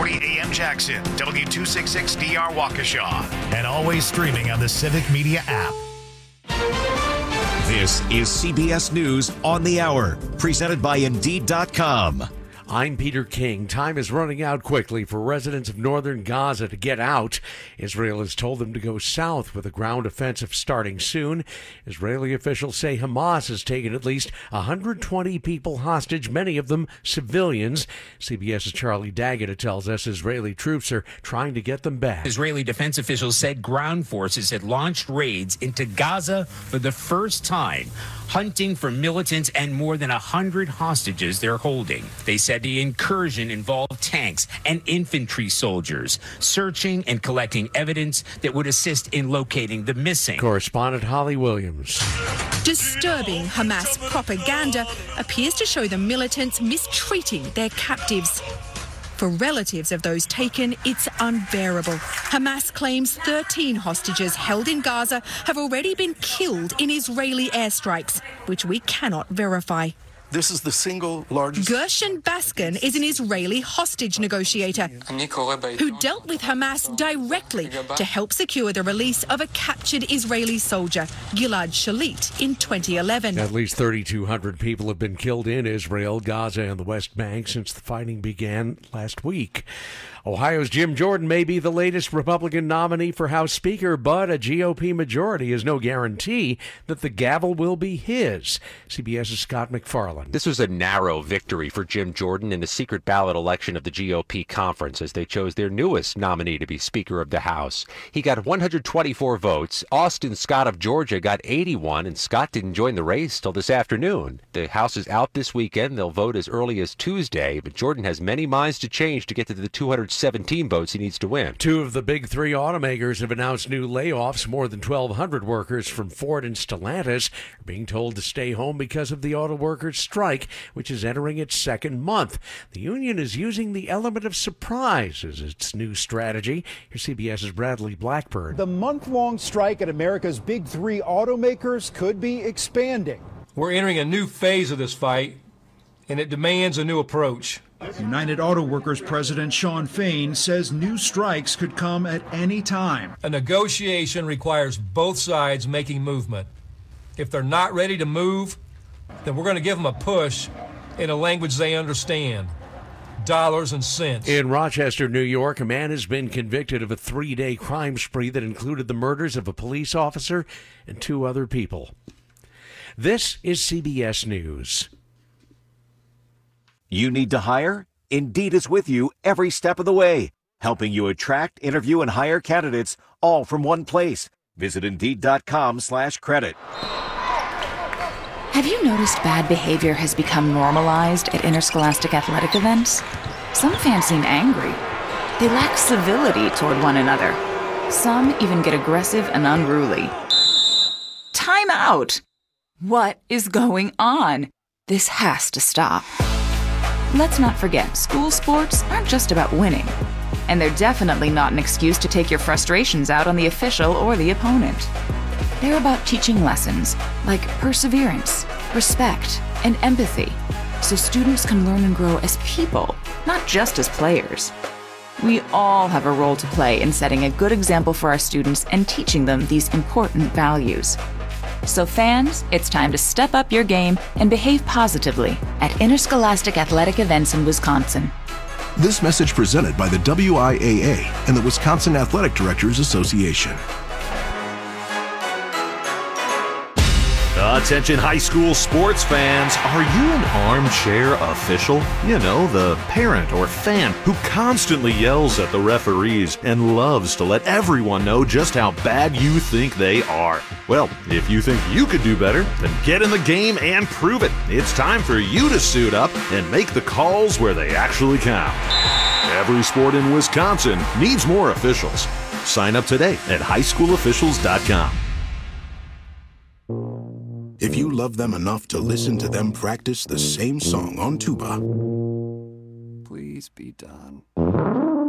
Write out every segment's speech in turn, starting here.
1240 AM Jackson, W266DR Waukesha, and always streaming on the Civic Media app. This is CBS News on the Hour, presented by Indeed.com. I'm Peter King. Time is running out quickly for residents of northern Gaza to get out. Israel has told them to go south with a ground offensive starting soon. Israeli officials say Hamas has taken at least 120 people hostage, many of them civilians. CBS's Charlie Daggett tells us Israeli troops are trying to get them back. Israeli defense officials said ground forces had launched raids into Gaza for the first time, hunting for militants and more than 100 hostages they're holding. They said the incursion involved tanks and infantry soldiers, searching and collecting evidence that would assist in locating the missing. Correspondent Holly Williams. Disturbing Hamas propaganda appears to show the militants mistreating their captives. For relatives of those taken, it's unbearable. Hamas claims 13 hostages held in Gaza have already been killed in Israeli airstrikes, which we cannot verify. This is the single largest. Gershon Baskin is an Israeli hostage negotiator who dealt with Hamas directly to help secure the release of a captured Israeli soldier, Gilad Shalit, in 2011. At least 3,200 people have been killed in Israel, Gaza, and the West Bank since the fighting began last week. Ohio's Jim Jordan may be the latest Republican nominee for House Speaker, but a GOP majority is no guarantee that the gavel will be his. CBS's Scott McFarland. This was a narrow victory for Jim Jordan in the secret ballot election of the GOP conference as they chose their newest nominee to be Speaker of the House. He got 124 votes. Austin Scott of Georgia got 81, and Scott didn't join the race till this afternoon. The House is out this weekend. They'll vote as early as Tuesday, but Jordan has many minds to change to get to the 217 votes he needs to win. Two of the big three automakers have announced new layoffs. More than 1,200 workers from Ford and Stellantis are being told to stay home because of the auto workers' strike, which is entering its second month. The union is using the element of surprise as its new strategy. Here's CBS's Bradley Blackburn. The month-long strike at America's big three automakers could be expanding. We're entering a new phase of this fight, and it demands a new approach. United Auto Workers President Shawn Fain says new strikes could come at any time. A negotiation requires both sides making movement. If they're not ready to move, then we're going to give them a push in a language they understand. Dollars and cents. In Rochester, New York, a man has been convicted of a 3-day crime spree that included the murders of a police officer and 2 other people. This is CBS News. You need to hire? Indeed is with you every step of the way, helping you attract, interview, and hire candidates all from one place. Visit Indeed.com/credit. Have you noticed bad behavior has become normalized at interscholastic athletic events? Some fans seem angry. They lack civility toward one another. Some even get aggressive and unruly. Time out! What is going on? This has to stop. Let's not forget, school sports aren't just about winning. And they're definitely not an excuse to take your frustrations out on the official or the opponent. They're about teaching lessons like perseverance, respect, and empathy, so students can learn and grow as people, not just as players. We all have a role to play in setting a good example for our students and teaching them these important values. So fans, it's time to step up your game and behave positively at interscholastic athletic events in Wisconsin. This message presented by the WIAA and the Wisconsin Athletic Directors Association. Attention high school sports fans, are you an armchair official? You know, the parent or fan who constantly yells at the referees and loves to let everyone know just how bad you think they are. Well, if you think you could do better, then get in the game and prove it. It's time for you to suit up and make the calls where they actually count. Every sport in Wisconsin needs more officials. Sign up today at highschoolofficials.com. If you love them enough to listen to them practice the same song on tuba, please be done.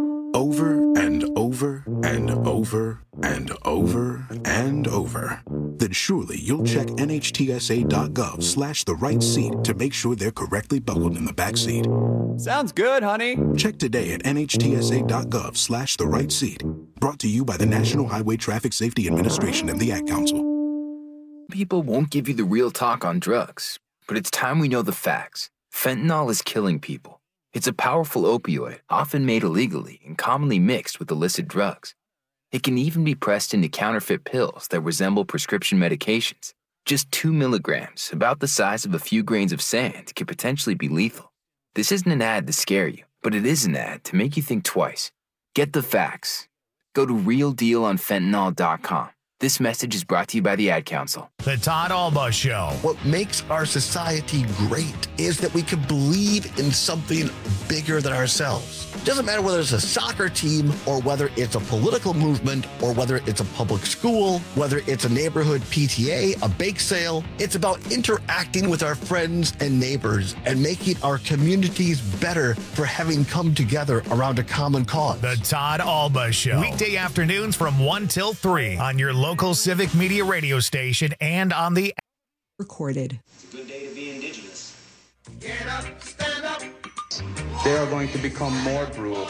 Over and over and over and over and over, then surely you'll check NHTSA.gov/the-right-seat to make sure they're correctly buckled in the back seat. Sounds good, honey. Check today at NHTSA.gov/the-right-seat. Brought to you by the National Highway Traffic Safety Administration and the Ad Council. People won't give you the real talk on drugs, but it's time we know the facts. Fentanyl is killing people. It's a powerful opioid, often made illegally and commonly mixed with illicit drugs. It can even be pressed into counterfeit pills that resemble prescription medications. Just 2 milligrams, about the size of a few grains of sand, could potentially be lethal. This isn't an ad to scare you, but it is an ad to make you think twice. Get the facts. Go to realdealonfentanyl.com. This message is brought to you by the Ad Council. The Todd Alba Show. What makes our society great is that we can believe in something bigger than ourselves. It doesn't matter whether it's a soccer team or whether it's a political movement or whether it's a public school, whether it's a neighborhood PTA, a bake sale. It's about interacting with our friends and neighbors and making our communities better for having come together around a common cause. The Todd Alba Show. Weekday afternoons from 1 till 3 on your local civic media radio station and on the recorded. It's a good day to be indigenous. Get up, stand up. They are going to become more brutal.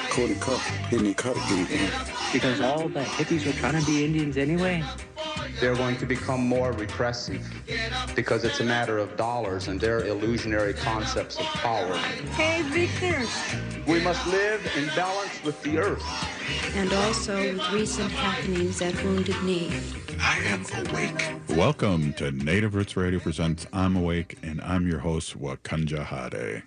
Because all the hippies were trying to be Indians anyway. They're going to become more repressive because it's a matter of dollars and their illusionary concepts of power. Hey, Victor. We must live in balance with the earth. And also with recent happenings at Wounded Knee. I am awake. Welcome to Native Roots Radio Presents I'm Awake, and I'm your host, Wakanja Hade.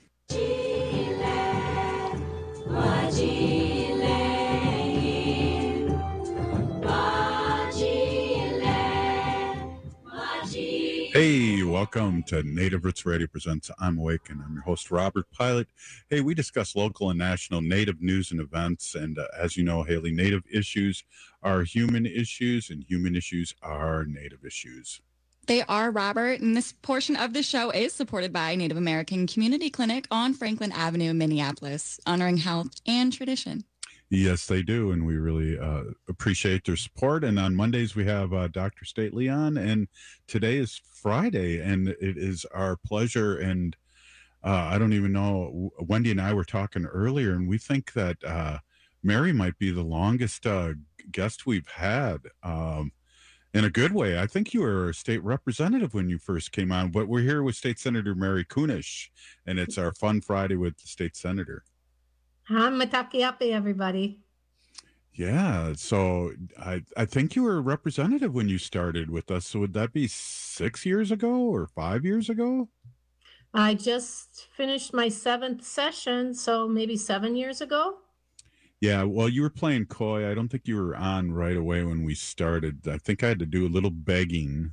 Hey, welcome to Native Roots Radio Presents I'm Awake, and I'm your host, Robert Pilot. Hey, we discuss local and national Native news and events, and as you know, Haley, Native issues are human issues, and human issues are Native issues. They are, Robert, and this portion of the show is supported by Native American Community Clinic on Franklin Avenue, Minneapolis, honoring health and tradition. Yes, they do, and we really appreciate their support. And on Mondays, we have Dr. Stately on, and today is Friday, and it is our pleasure. And I don't even know, Wendy and I were talking earlier, and we think that Mary might be the longest guest we've had. In a good way. I think you were a state representative when you first came on, but we're here with State Senator Mary Kunesh, and it's our Fun Friday with the State Senator. Matakiapi, everybody. Yeah, so I think you were a representative when you started with us. So would that be 6 years ago or 5 years ago? I just finished my 7th session, so maybe 7 years ago. Yeah, well, you were playing coy. I don't think you were on right away when we started. I think I had to do a little begging.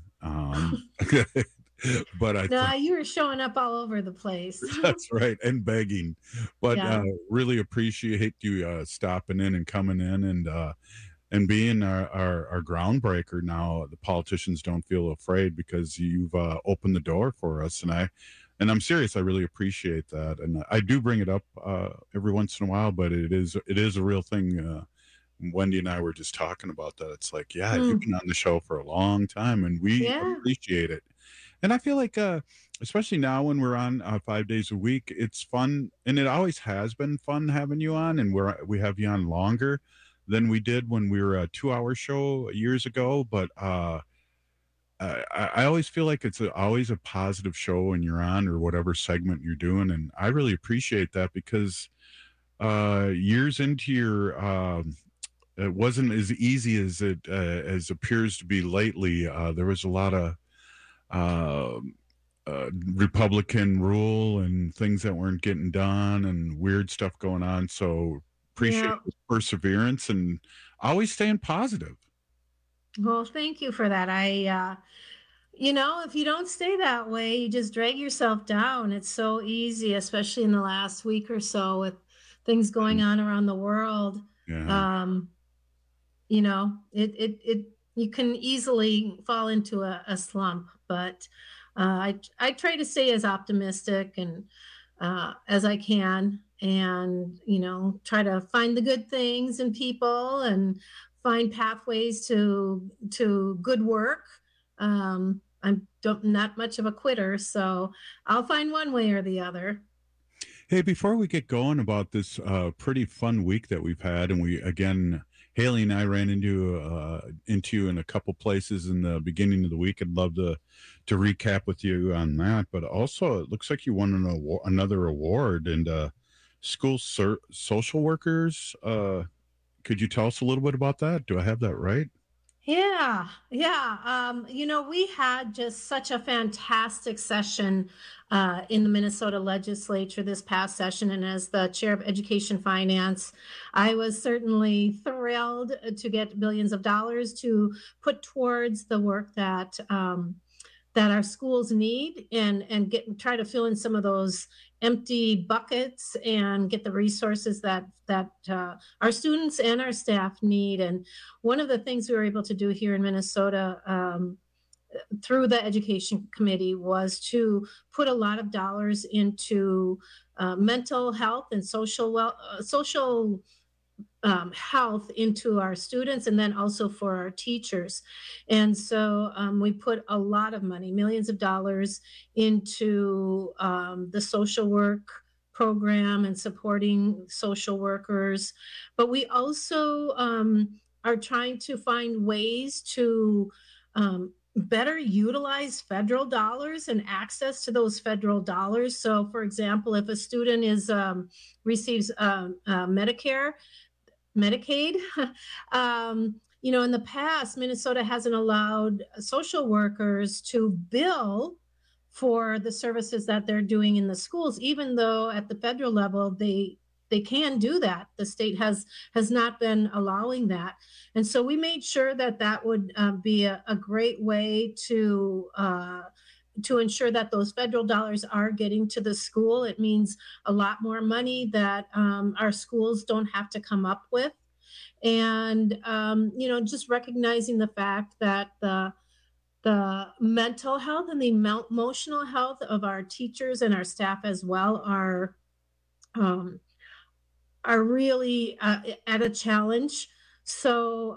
But you were showing up all over the place. That's right, and begging. But yeah. Really appreciate you stopping in and coming in and being our groundbreaker. Now the politicians don't feel afraid because you've opened the door for us, and I'm serious. I really appreciate that, and I do bring it up every once in a while. But it is a real thing. Wendy and I were just talking about that. It's like, you've been on the show for a long time, and we appreciate it. And I feel like, especially now when we're on 5 days a week, it's fun, and it always has been fun having you on. And we have you on longer than we did when we were a 2-hour show years ago. But I always feel like it's always a positive show when you're on, or whatever segment you're doing. And I really appreciate that, because years into your it wasn't as easy as it as appears to be lately. There was a lot of Republican rule and things that weren't getting done and weird stuff going on. So appreciate the perseverance and always staying positive. Well, thank you for that. If you don't stay that way, you just drag yourself down. It's so easy, especially in the last week or so with things going on around the world. Yeah. You can easily fall into a slump, but I try to stay as optimistic and as I can, and try to find the good things in people and find pathways to good work I'm not much of a quitter, so I'll find one way or the other. Hey, before we get going about this pretty fun week that we've had, and Haley and I ran into you in a couple places in the beginning of the week. I'd love to recap with you on that. But also, it looks like you won another award, and school social workers. Could you tell us a little bit about that? Do I have that right? Yeah. We had just such a fantastic session in the Minnesota legislature this past session. And as the chair of education finance, I was certainly thrilled to get billions of dollars to put towards the work that our schools need and try to fill in some of those empty buckets and get the resources that our students and our staff need. And one of the things we were able to do here in Minnesota through the education committee was to put a lot of dollars into mental health and social health into our students, and then also for our teachers. And so we put a lot of money, millions of dollars, into the social work program and supporting social workers. But we also are trying to find ways to better utilize federal dollars and access to those federal dollars. So, for example, if a student receives Medicaid, in the past, Minnesota hasn't allowed social workers to bill for the services that they're doing in the schools, even though at the federal level, they can do that. The state has not been allowing that. And so we made sure that would be a great way to ensure that those federal dollars are getting to the school. It means a lot more money that our schools don't have to come up with. And, just recognizing the fact that the mental health and the emotional health of our teachers and our staff as well are really at a challenge. So,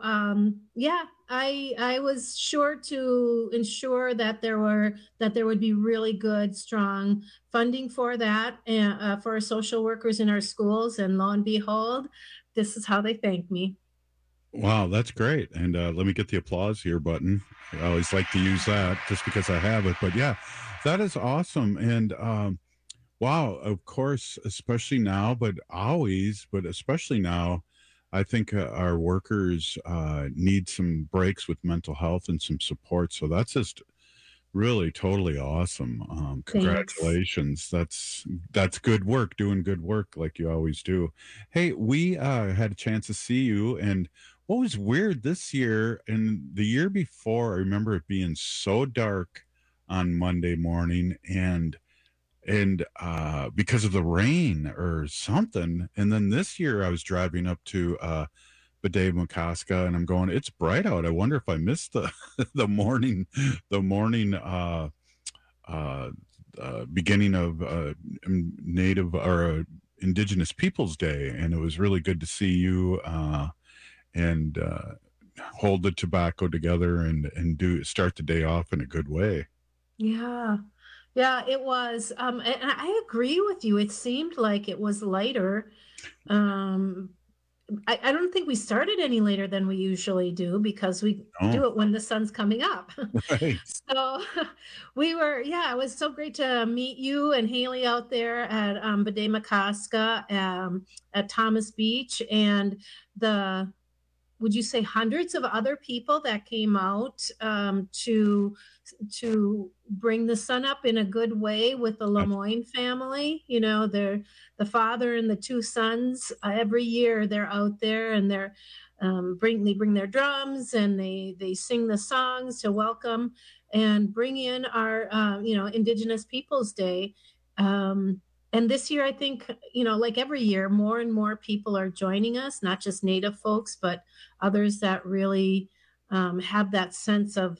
I was sure to ensure that there would be really good, strong funding for that for our social workers in our schools. And lo and behold, this is how they thank me. Wow, that's great. And let me get the applause here button. I always like to use that just because I have it. But yeah, that is awesome. And wow, of course, especially now, but especially now, I think our workers need some breaks with mental health and some support. So that's just really totally awesome. Congratulations. That's good work, doing good work like you always do. Hey, we had a chance to see you, and what was weird this year and the year before, I remember it being so dark on Monday morning and because of the rain or something. And then this year I was driving up to Badema-Coska, and I'm going, it's bright out. I wonder if I missed the morning beginning of Native or Indigenous Peoples Day. And it was really good to see you and hold the tobacco together and start the day off in a good way. Yeah, it was. And I agree with you. It seemed like it was later. I don't think we started any later than we usually do because we do it when the sun's coming up. Right. So it was so great to meet you and Haley out there at Badema-Coska at Thomas Beach, and would you say hundreds of other people that came out to bring the sun up in a good way with the Lemoyne family. The father and the two sons, every year they're out there and they bring their drums and they sing the songs to welcome and bring in our Indigenous Peoples Day. And this year, I think, like every year, more and more people are joining us, not just Native folks, but others that really have that sense of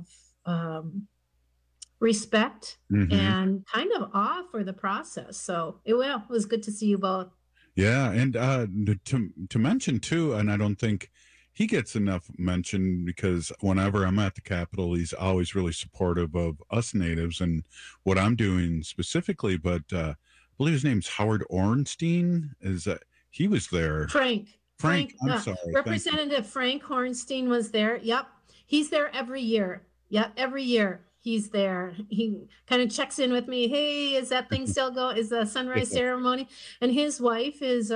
respect and kind of awe for the process. So it was good to see you both. Yeah. And to mention too, and I don't think he gets enough mention because whenever I'm at the Capitol, he's always really supportive of us natives and what I'm doing specifically. But I believe his name's Howard Ornstein. He was there? Frank. I'm sorry. Representative Frank Hornstein was there. Yep. He's there every year. Yep. Every year he's there. He kind of checks in with me. Hey, is that thing still going? Is the sunrise ceremony? And his wife is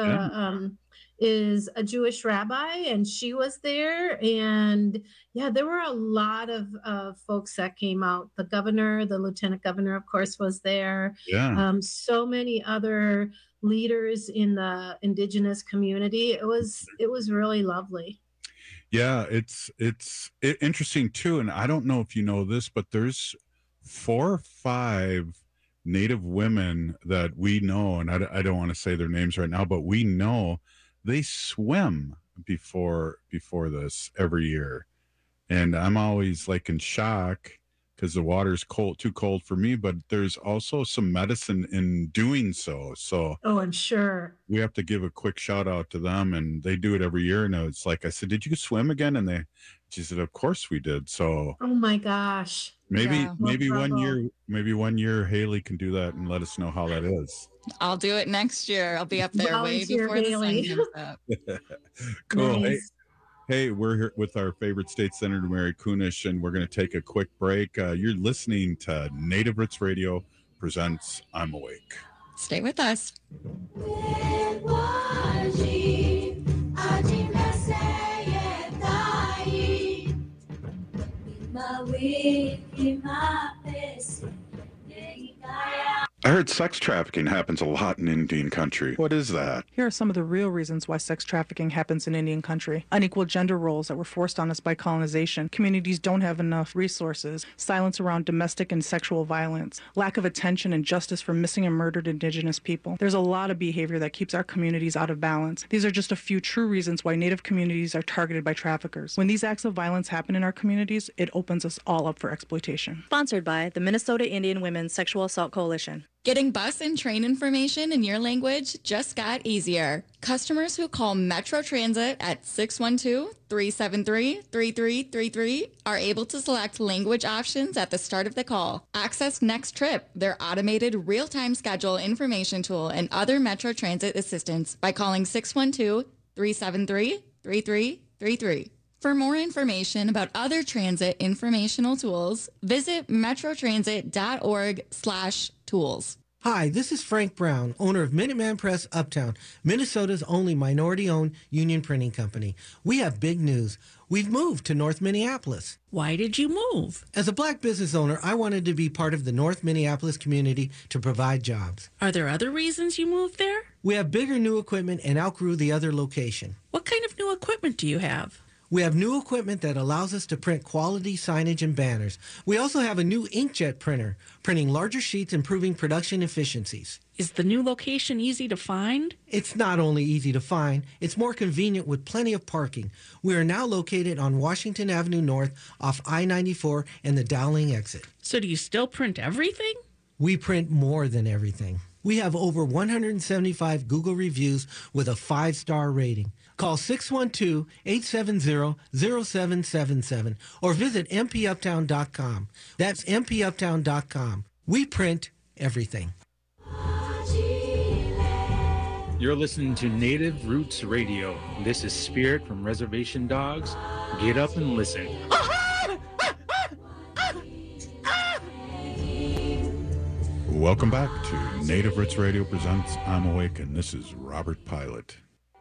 a Jewish rabbi, and she was there. And yeah, there were a lot of folks that came out. The governor, the lieutenant governor, of course, was there. Yeah. So many other leaders in the indigenous community. It was really lovely. Yeah, it's interesting too. And I don't know if you know this, but there's 4 or 5 Native women that we know, and I don't want to say their names right now, but we know they swim before this every year. And I'm always like in shock because the water's too cold for me, but there's also some medicine in doing so. So I'm sure we have to give a quick shout out to them, and they do it every year. And it's like, I said, did you swim again? And she said, of course we did. So oh my gosh. Maybe one year Haley can do that and let us know how that is. I'll do it next year. I'll be up there way before Haley. The sun comes up. Cool. Nice. Hey, we're here with our favorite state senator, Mary Kunesh, and we're going to take a quick break. You're listening to Native Roots Radio presents I'm Awake. Stay with us. I heard sex trafficking happens a lot in Indian country. What is that? Here are some of the real reasons why sex trafficking happens in Indian country. Unequal gender roles that were forced on us by colonization. Communities don't have enough resources. Silence around domestic and sexual violence. Lack of attention and justice for missing and murdered Indigenous people. There's a lot of behavior that keeps our communities out of balance. These are just a few true reasons why Native communities are targeted by traffickers. When these acts of violence happen in our communities, it opens us all up for exploitation. Sponsored by the Minnesota Indian Women's Sexual Assault Coalition. Getting bus and train information in your language just got easier. Customers who call Metro Transit at 612-373-3333 are able to select language options at the start of the call. Access Next Trip, their automated real-time schedule information tool, and other Metro Transit assistance by calling 612-373-3333. For more information about other transit informational tools, visit metrotransit.org/tools. Hi, this is Frank Brown, owner of Minuteman Press Uptown, Minnesota's only minority-owned union printing company. We have big news. We've moved to North Minneapolis. Why did you move? As a black business owner, I wanted to be part of the North Minneapolis community to provide jobs. Are there other reasons you moved there? We have bigger new equipment and outgrew the other location. What kind of new equipment do you have? We have new equipment that allows us to print quality signage and banners. We also have a new inkjet printer, printing larger sheets, improving production efficiencies. Is the new location easy to find? It's not only easy to find, it's more convenient with plenty of parking. We are now located on Washington Avenue North off I-94 and the Dowling exit. So do you still print everything? We print more than everything. We have over 175 Google reviews with a 5-star rating. Call 612-870-0777 or visit mpuptown.com. That's mpuptown.com. We print everything. You're listening to Native Roots Radio. This is Spirit from Reservation Dogs. Get up and listen. Welcome back to Native Roots Radio presents I'm Awake, and this is Robert Pilot.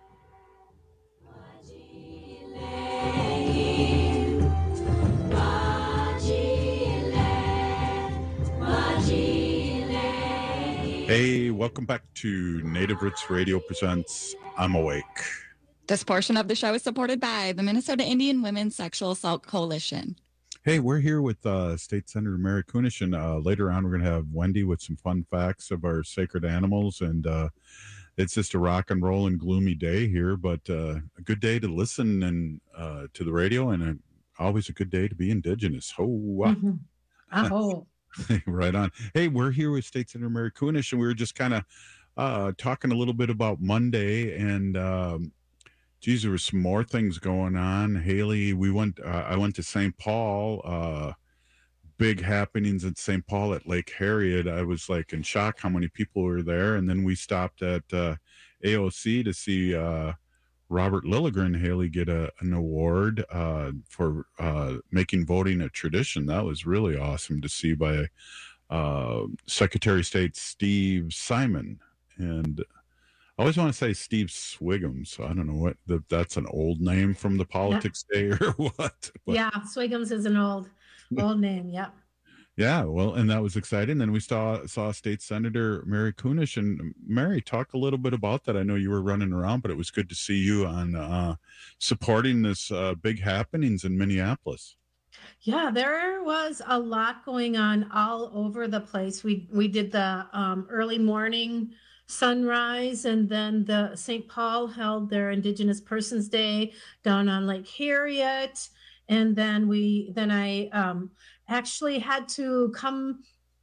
Hey, welcome back to Native Roots Radio presents I'm Awake. This portion of the show is supported by the Minnesota Indian Women's Sexual Assault Coalition. Hey, we're here with State Senator Mary Kunesh, and later on we're going to have Wendy with some fun facts of our sacred animals, and it's just a rock and roll and gloomy day here, but a good day to listen and to the radio, and always a good day to be Indigenous. Right on. Hey, we're here with State Senator Mary Kunesh, and we were just kind of talking a little bit about Monday, and geez, there were some more things going on. Haley, I went to St. Paul, big happenings at St. Paul at Lake Harriet. I was like in shock how many people were there. And then we stopped at AOC to see Robert Lilligren, Haley, get an award for making voting a tradition. That was really awesome to see by Secretary of State Steve Simon. And I always want to say Steve Swigums. So I don't know that's an old name from the politics day or what. But, yeah, Swigums is an old name. Yep. Yeah, well, and that was exciting. Then we saw State Senator Mary Kunesh. And Mary, talk a little bit about that. I know you were running around, but it was good to see you on supporting this big happenings in Minneapolis. Yeah, there was a lot going on all over the place. We did the early morning sunrise, and then the St. Paul held their Indigenous Persons Day down on Lake Harriet. And then I actually had to come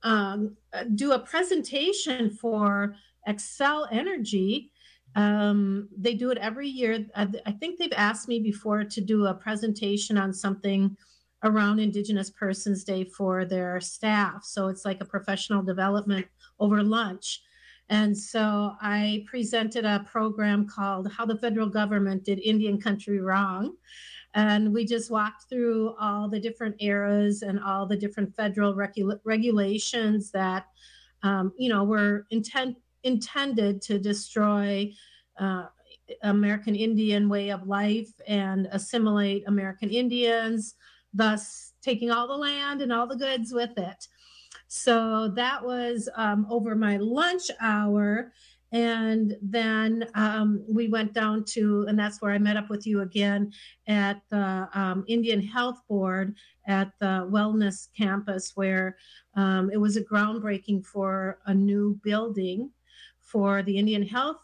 do a presentation for Xcel Energy. They do it every year. I think they've asked me before to do a presentation on something around Indigenous Persons Day for their staff. So it's like a professional development over lunch. And so I presented a program called How the Federal Government Did Indian Country Wrong. And we just walked through all the different eras and all the different federal regulations that, were intended to destroy American Indian way of life and assimilate American Indians, thus taking all the land and all the goods with it. So that was over my lunch hour. And then we went down to, and that's where I met up with you again, at the Indian Health Board at the Wellness Campus, where it was a groundbreaking for a new building for the Indian Health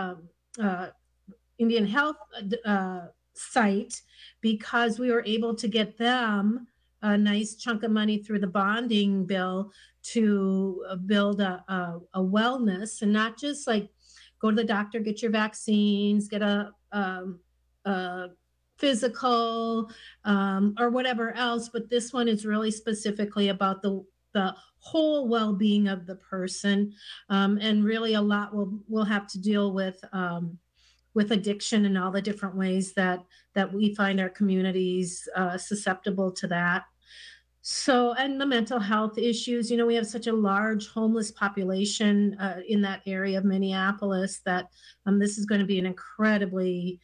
site, because we were able to get them a nice chunk of money through the bonding bill to build a wellness, and not just like go to the doctor, get your vaccines, get a physical or whatever else. But this one is really specifically about the whole well-being of the person, and really a lot we'll have to deal with addiction and all the different ways that we find our communities susceptible to that. So, and the mental health issues, we have such a large homeless population in that area of Minneapolis that this is going to be an incredibly,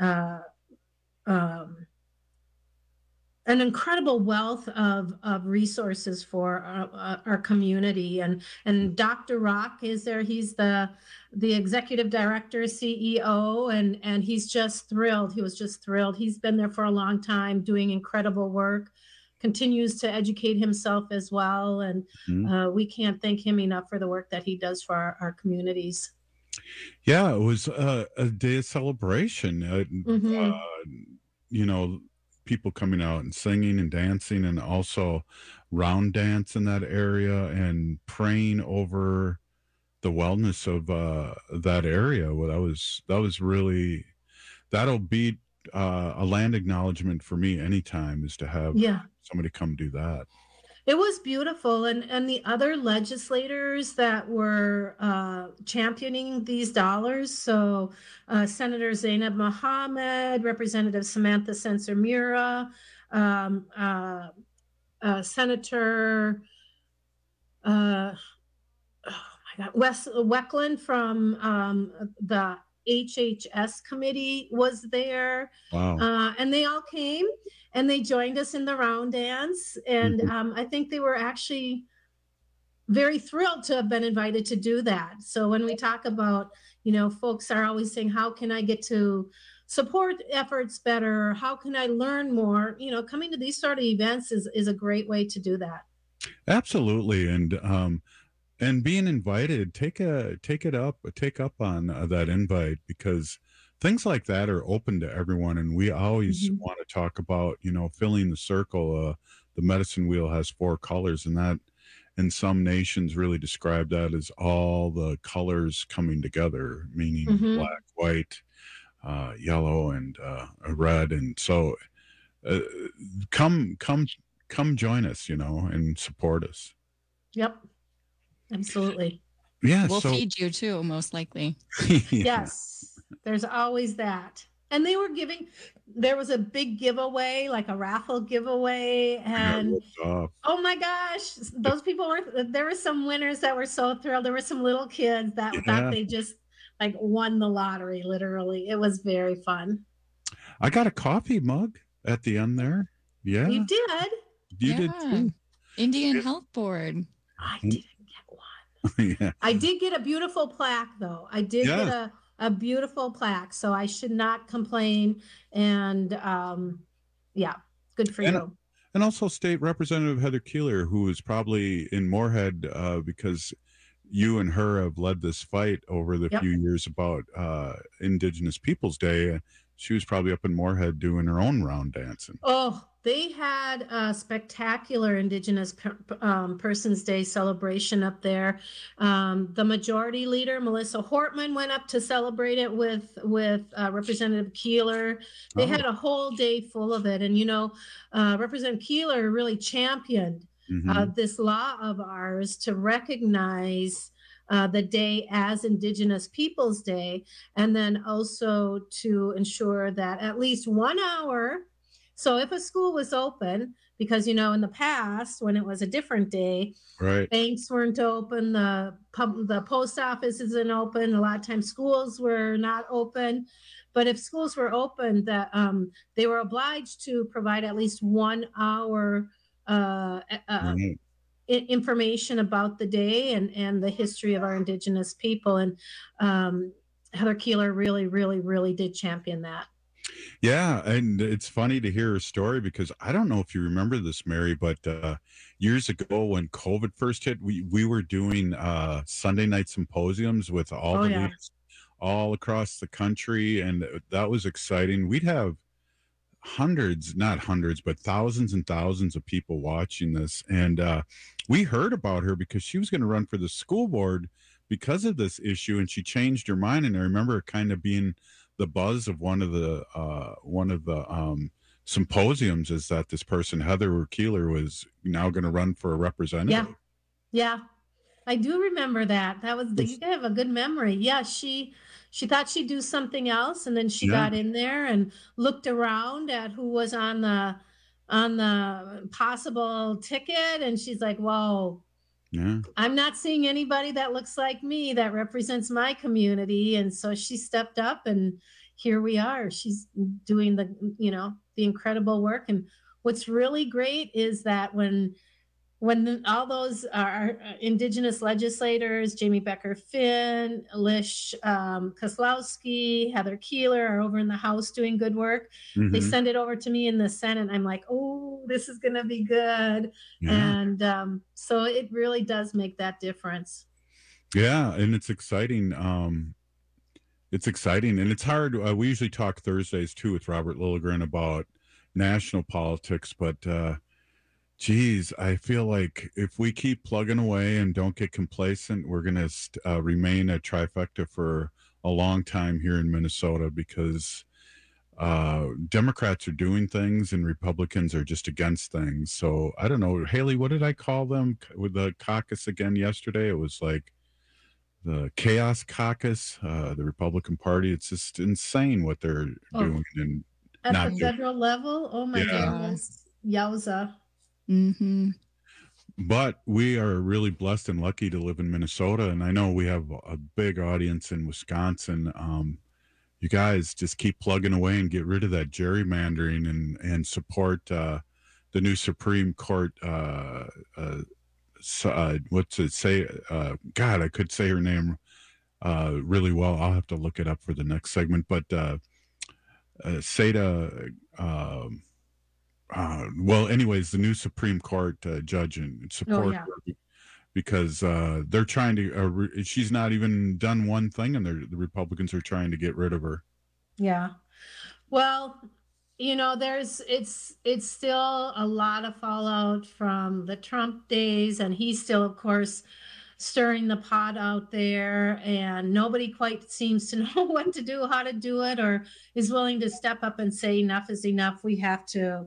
an incredible wealth of resources for our community. And Dr. Rock is there. He's the executive director, CEO, and he's just thrilled. He was just thrilled. He's been there for a long time doing incredible work, continues to educate himself as well. And we can't thank him enough for the work that he does for our communities. Yeah, it was a day of celebration. People coming out and singing and dancing, and also round dance in that area and praying over the wellness of that area. Well, that was really, that'll be a land acknowledgement for me anytime, is to have somebody come do that. It was beautiful. And the other legislators that were championing these dollars, so Senator Zainab Mohammed, Representative Samantha Sensor-Mura, Senator Wes Weckland from the HHS committee was there. Wow. And they all came and they joined us in the round dance. And I think they were actually very thrilled to have been invited to do that. So when we talk about, folks are always saying, how can I get to support efforts better? How can I learn more? Coming to these sort of events is a great way to do that. Absolutely. And being invited, take up on that invite, because things like that are open to everyone. And we always want to talk about, filling the circle. The medicine wheel has 4 colors, and that in some nations really describe that as all the colors coming together, meaning black, white, yellow and red. And so come join us, and support us. Yep. Absolutely. Yeah. We'll feed you too, most likely. Yes. There's always that. And there was a big giveaway, like a raffle giveaway. And oh my gosh, those people there were some winners that were so thrilled. There were some little kids that thought they just like won the lottery, literally. It was very fun. I got a coffee mug at the end there. Yeah. You did? You did too. Indian Health Board. I didn't get one. Yeah. I did get a beautiful plaque, though. I did get a beautiful plaque, so I should not complain. And good for you. And also State Representative Heather Keeler, who is probably in Moorhead because you and her have led this fight over the few years about Indigenous Peoples Day. She was probably up in Moorhead doing her own round dancing. Oh, they had a spectacular Indigenous Persons Day celebration up there. The majority leader, Melissa Hortman, went up to celebrate it with Representative Keeler. They had a whole day full of it. And, Representative Keeler really championed this law of ours to recognize the day as Indigenous Peoples Day, and then also to ensure that at least 1 hour. So if a school was open, because, in the past, when it was a different day, right, banks weren't open, the post office isn't open, a lot of times schools were not open. But if schools were open, they were obliged to provide at least 1 hour information about the day and the history of our Indigenous people. And Heather Keeler really, really, really did champion that. Yeah, and it's funny to hear her story because I don't know if you remember this, Mary, but years ago when COVID first hit, we were doing Sunday night symposiums with all the leaders all across the country, and that was exciting. We'd have not hundreds, but thousands and thousands of people watching this. And we heard about her because she was going to run for the school board because of this issue, and she changed her mind. And I remember it kind of being the buzz of one of the symposiums is that this person, Heather Keeler, was now going to run for a representative. Yeah. I do remember that. You have a good memory. Yeah, she thought she'd do something else, and then she got in there and looked around at who was on the possible ticket, and she's like, "Whoa, I'm not seeing anybody that looks like me that represents my community." And so she stepped up, and here we are. She's doing the incredible work. And what's really great is that when all those are Indigenous legislators, Jamie Becker Finn, Lish Koslowski, Heather Keeler, are over in the House doing good work. They send it over to me in the Senate. I'm like, oh, this is going to be good. And so it really does make that difference. Yeah, and it's exciting. It's exciting, and it's hard. We usually talk Thursdays, too, with Robert Lilligren about national politics, but geez, I feel like if we keep plugging away and don't get complacent, we're going to remain a trifecta for a long time here in Minnesota because Democrats are doing things and Republicans are just against things. So I don't know. Haley, what did I call them with the caucus again yesterday? It was like the chaos caucus, the Republican Party. It's just insane what they're doing. And at the federal level? Oh, my goodness. Yowza. But we are really blessed and lucky to live in Minnesota, and I know we have a big audience in Wisconsin. You guys just keep plugging away and get rid of that gerrymandering and support the new Supreme Court. What's it say? God, I could say her name really well. I'll have to look it up for the next segment. But Seda. Well, anyways, the new Supreme Court judge and support her because they're trying to. She's not even done one thing, and the Republicans are trying to get rid of her. Yeah, well, it's still a lot of fallout from the Trump days, and he's still, of course, stirring the pot out there, and nobody quite seems to know what to do, how to do it, or is willing to step up and say enough is enough. We have to,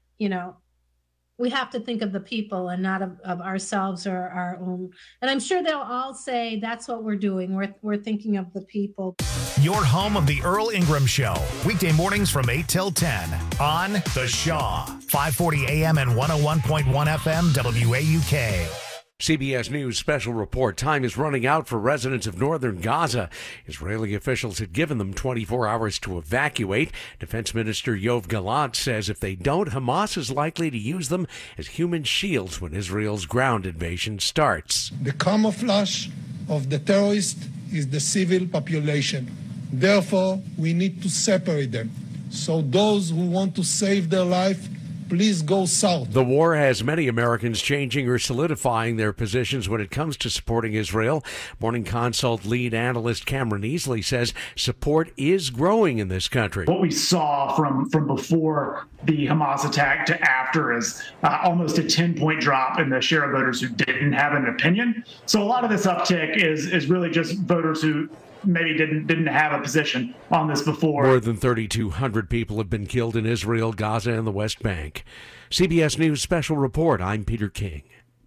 we have to think of the people and not of ourselves or our own. And I'm sure they'll all say that's what we're doing. We're thinking of the people. Your home of the Earl Ingram Show. Weekday mornings from 8 till 10 on The Shaw. 540 AM and 101.1 FM WAUK. CBS News special report. Time is running out for residents of northern Gaza. Israeli officials had given them 24 hours to evacuate. Defense Minister Yoav Gallant says if they don't, Hamas is likely to use them as human shields when Israel's ground invasion starts. The camouflage of the terrorists is the civil population. Therefore, we need to separate them. So those who want to save their life, please go south. The war has many Americans changing or solidifying their positions when it comes to supporting Israel. Morning Consult lead analyst Cameron Easley says support is growing in this country. What we saw from before the Hamas attack to after is almost a 10-point drop in the share of voters who didn't have an opinion. So a lot of this uptick is really just voters who maybe didn't have a position on this before. More than 3,200 people have been killed in Israel, Gaza, and the West Bank. CBS News special report. I'm Peter King.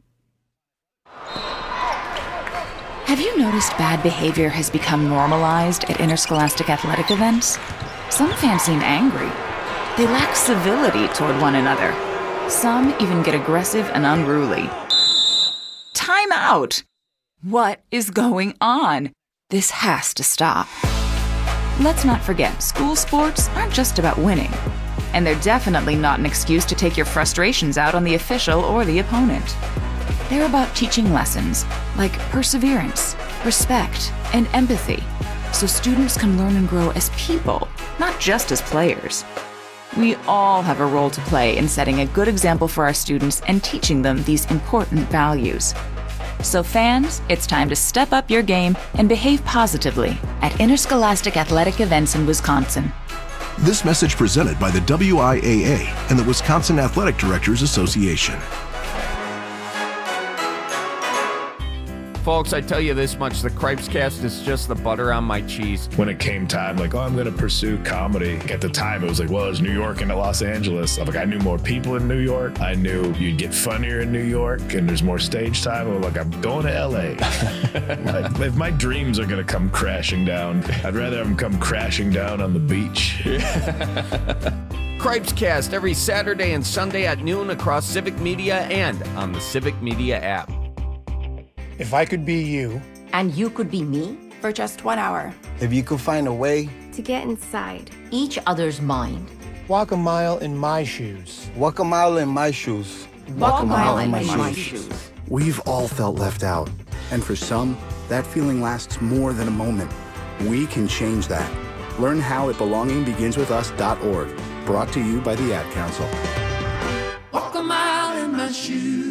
Have you noticed bad behavior has become normalized at interscholastic athletic events? Some fans seem angry. They lack civility toward one another. Some even get aggressive and unruly. Time out! What is going on? This has to stop. Let's not forget, school sports aren't just about winning. And they're definitely not an excuse to take your frustrations out on the official or the opponent. They're about teaching lessons like perseverance, respect, and empathy, so students can learn and grow as people, not just as players. We all have a role to play in setting a good example for our students and teaching them these important values. So fans, it's time to step up your game and behave positively at interscholastic athletic events in Wisconsin. This message presented by the WIAA and the Wisconsin Athletic Directors Association. Folks, I tell you this much, the Cripescast is just the butter on my cheese. When it came time, I'm going to pursue comedy. At the time, it was it's New York and Los Angeles. I knew more people in New York. I knew you'd get funnier in New York, and there's more stage time. I'm going to LA. If my dreams are going to come crashing down, I'd rather have them come crashing down on the beach. Cripescast every Saturday and Sunday at noon across Civic Media and on the Civic Media app. If I could be you. And you could be me for just 1 hour. If you could find a way to get inside each other's mind. Walk a mile in my shoes. Walk a mile in my shoes. Walk a mile in my shoes. We've all felt left out. And for some, that feeling lasts more than a moment. We can change that. Learn how at belongingbeginswithus.org. Brought to you by the Ad Council. Walk a mile in my shoes.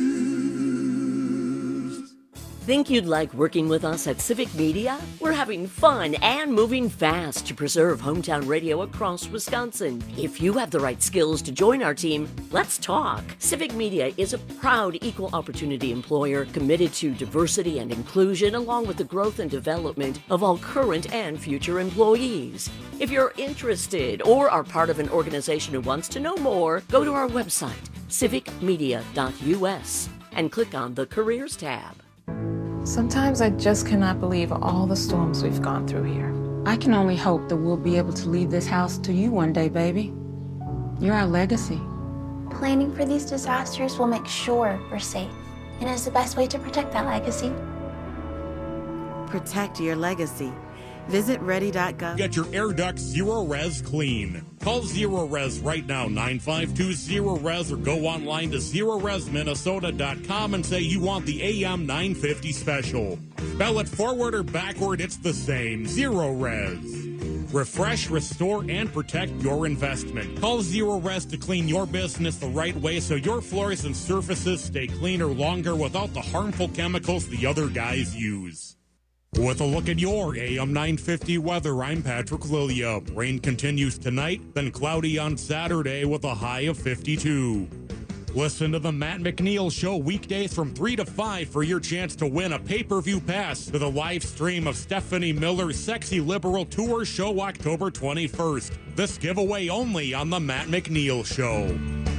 Think you'd like working with us at Civic Media? We're having fun and moving fast to preserve hometown radio across Wisconsin. If you have the right skills to join our team, let's talk. Civic Media is a proud equal opportunity employer committed to diversity and inclusion along with the growth and development of all current and future employees. If you're interested or are part of an organization who wants to know more, go to our website, civicmedia.us, and click on the Careers tab. Sometimes I just cannot believe all the storms we've gone through here. I can only hope that we'll be able to leave this house to you one day, baby. You're our legacy. Planning for these disasters will make sure we're safe, and is the best way to protect that legacy. Protect your legacy. Visit ready.gov. Get your air ducts Zero-Res clean. Call Zero-Res right now, 952-ZERO-RES, or go online to ZeroResMinnesota.com and say you want the AM 950 special. Spell it forward or backward, it's the same. Zero-Res. Refresh, restore, and protect your investment. Call Zero-Res to clean your business the right way so your floors and surfaces stay cleaner longer without the harmful chemicals the other guys use. With a look at your AM 950 weather, I'm Patrick Lilia. Rain continues tonight, then cloudy on Saturday with a high of 52. Listen to the Matt McNeil Show weekdays from 3 to 5 for your chance to win a pay-per-view pass to the live stream of Stephanie Miller's Sexy Liberal Tour show October 21st. This giveaway only on the Matt McNeil Show.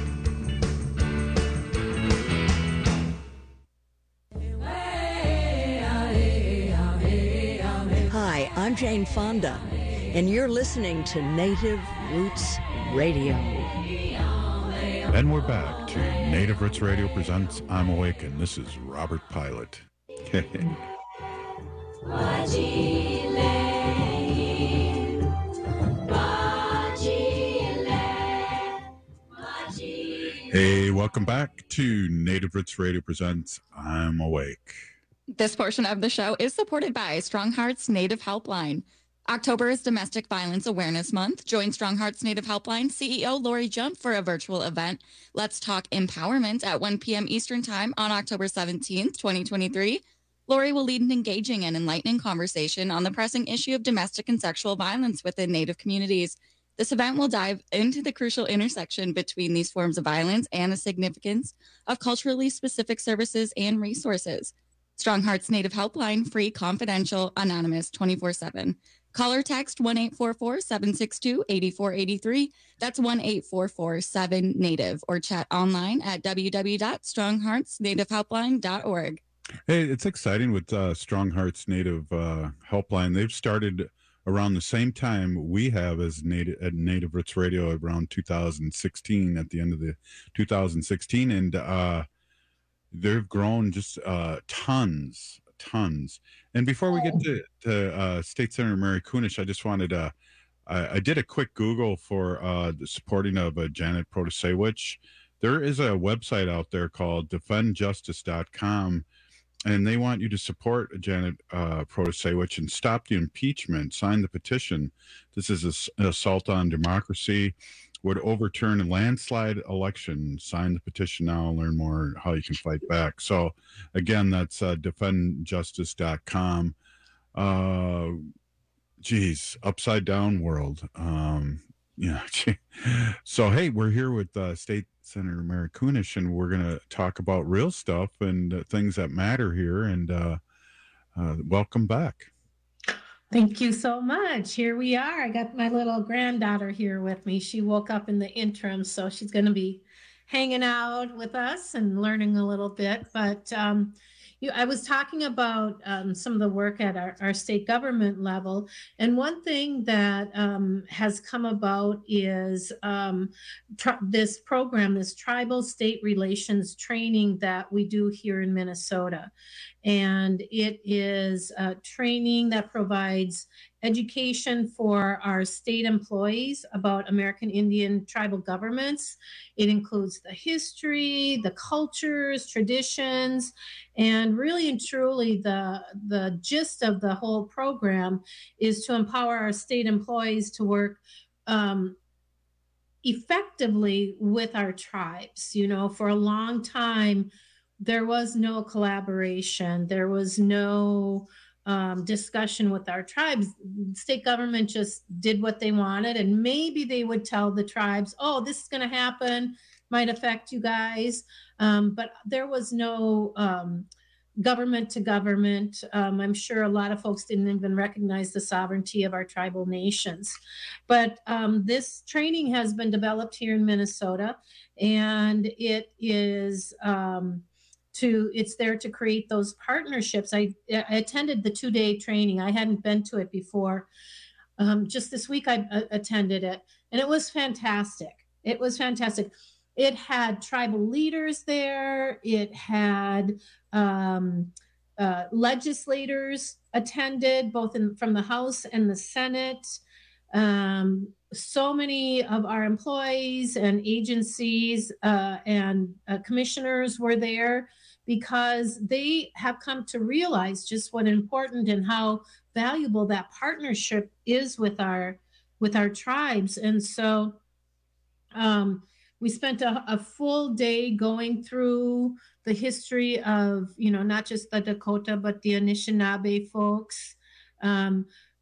Hi, I'm Jane Fonda, and you're listening to Native Roots Radio. And we're back to Native Roots Radio presents I'm Awake, and this is Robert Pilot. Hey, welcome back to Native Roots Radio presents I'm Awake. This portion of the show is supported by Strong Hearts Native Helpline. October is Domestic Violence Awareness Month. Join Strong Hearts Native Helpline CEO Lori Jump for a virtual event. Let's Talk Empowerment at 1 p.m. Eastern Time on October 17th, 2023. Lori will lead an engaging and enlightening conversation on the pressing issue of domestic and sexual violence within Native communities. This event will dive into the crucial intersection between these forms of violence and the significance of culturally specific services and resources. Strong Hearts Native Helpline, free, confidential, anonymous, 24/7. Call or text 1-844-762-8483. That's 1-844-7-NATIVE, or chat online at www.strongheartsnativehelpline.org. Hey, it's exciting with Strong Hearts Native Helpline. They've started around the same time we have as Native Roots Radio, around 2016, at the end of the 2016, and they've grown just tons. And before we get to State Senator Mary Kunesh, I just wanted to, I did a quick Google for the supporting of Janet Protasiewicz. There is a website out there called defendjustice.com, and they want you to support Janet Protasiewicz and stop the impeachment, sign the petition. This is an assault on democracy, would overturn a landslide election. Sign the petition now and learn more how you can fight back. So again, that's defendjustice.com. Upside down world. So, hey, we're here with State Senator Mary Kunesh, and we're going to talk about real stuff and things that matter here. And welcome back. Thank you so much. Here we are. I got my little granddaughter here with me. She woke up in the interim, so she's going to be hanging out with us and learning a little bit. But I was talking about some of the work at our state government level. And one thing that has come about is this program, this tribal state relations training that we do here in Minnesota. And it is training that provides education for our state employees about American Indian tribal governments. It includes the history, the cultures, traditions, and really and truly the gist of the whole program is to empower our state employees to work effectively with our tribes. You know, for a long time, there was no collaboration. There was no discussion with our tribes. State government just did what they wanted, and maybe they would tell the tribes, oh, this is going to happen, might affect you guys. But there was no government to government. I'm sure a lot of folks didn't even recognize the sovereignty of our tribal nations. But this training has been developed here in Minnesota, and it is it's there to create those partnerships. I attended the 2-day training. I hadn't been to it before. Just this week I attended it, and it was fantastic. It was fantastic. It had tribal leaders there. It had legislators attended, both from the House and the Senate. So many of our employees and agencies and commissioners were there, because they have come to realize just what important and how valuable that partnership is with our tribes. And so we spent a full day going through the history of, not just the Dakota, but the Anishinaabe folks.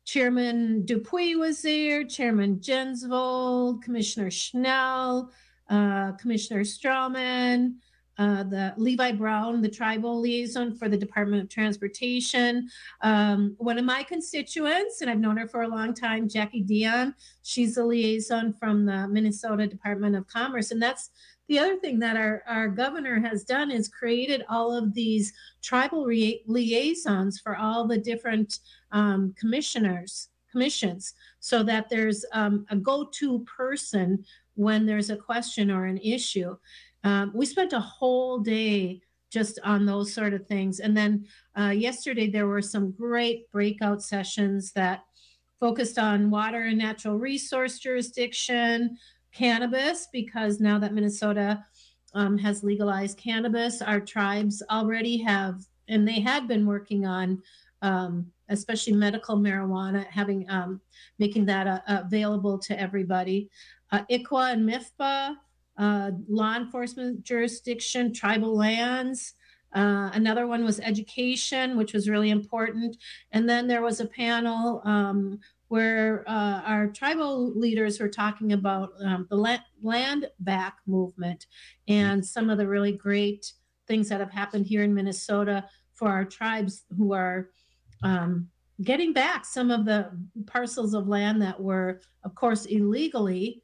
Chairman Dupuy was there, Chairman Jensvold, Commissioner Schnell, Commissioner Strawman, the Levi Brown, the tribal liaison for the Department of Transportation. One of my constituents, and I've known her for a long time, Jackie Dion, she's the liaison from the Minnesota Department of Commerce. And that's the other thing that our governor has done, is created all of these tribal liaisons for all the different commissions, so that there's a go-to person when there's a question or an issue. We spent a whole day just on those sort of things. And then yesterday, there were some great breakout sessions that focused on water and natural resource jurisdiction, cannabis, because now that Minnesota has legalized cannabis, our tribes already have, and they had been working on especially medical marijuana, having making that available to everybody. ICWA and MIFPA, law enforcement jurisdiction, tribal lands. Another one was education, which was really important. And then there was a panel where our tribal leaders were talking about the land back movement and some of the really great things that have happened here in Minnesota for our tribes who are getting back some of the parcels of land that were, of course, illegally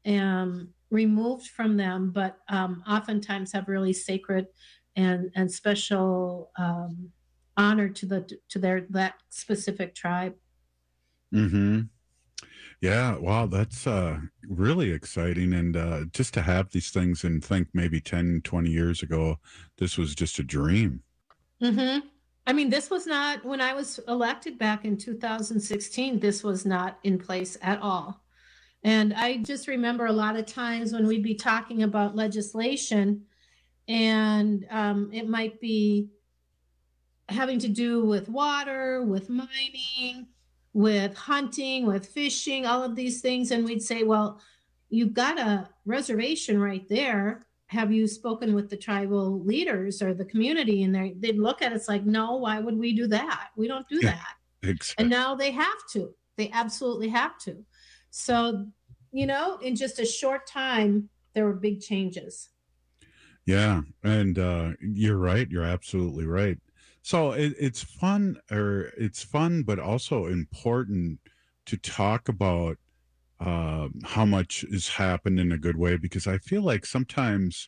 removed from them, but oftentimes have really sacred and special honor to that specific tribe. Mm-hmm. Yeah, wow, that's really exciting. And just to have these things and think maybe 10, 20 years ago, this was just a dream. Mm-hmm. I mean, this was not, when I was elected back in 2016, this was not in place at all. And I just remember a lot of times when we'd be talking about legislation, and it might be having to do with water, with mining, with hunting, with fishing, all of these things. And we'd say, well, you've got a reservation right there. Have you spoken with the tribal leaders or the community? And they'd look at us like, no, why would we do that? We don't do that. Exactly. And now they have to. They absolutely have to. So, in just a short time, there were big changes. Yeah. And you're right. You're absolutely right. So it's fun, but also important to talk about how much has happened in a good way, because I feel like sometimes,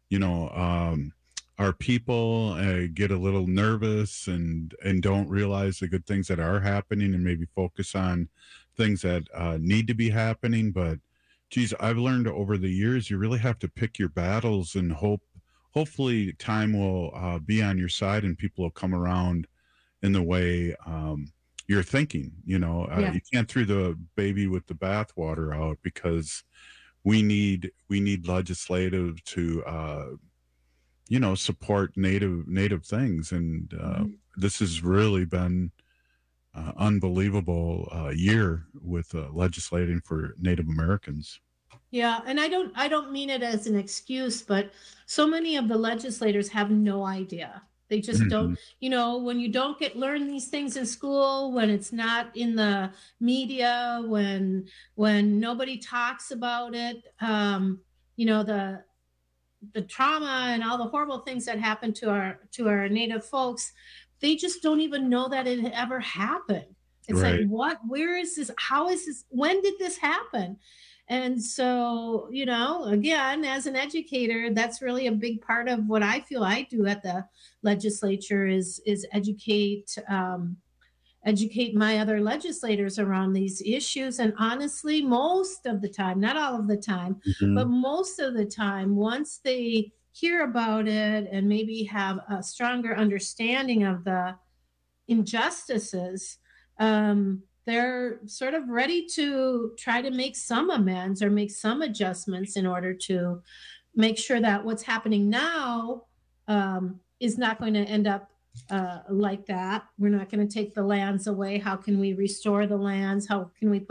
our people get a little nervous and don't realize the good things that are happening and maybe focus on things that need to be happening. But geez, I've learned over the years, you really have to pick your battles and hopefully time will be on your side and people will come around in the way you're thinking. You can't throw the baby with the bathwater out, because we need legislative to support native things. And this has really been unbelievable year with legislating for Native Americans. Yeah, and I don't mean it as an excuse, but so many of the legislators have no idea. They just don't, when you don't learn these things in school, when it's not in the media, when nobody talks about it, the trauma and all the horrible things that happened to our Native folks, they just don't even know that it ever happened. It's right. Like, what? Where is this? How is this? When did this happen? And so, again, as an educator, that's really a big part of what I feel I do at the legislature is educate my other legislators around these issues. And honestly, most of the time, not all of the time, but most of the time, once they hear about it and maybe have a stronger understanding of the injustices, they're sort of ready to try to make some amends or make some adjustments in order to make sure that what's happening now is not going to end up like that. We're not going to take the lands away. How can we restore the lands? How can we put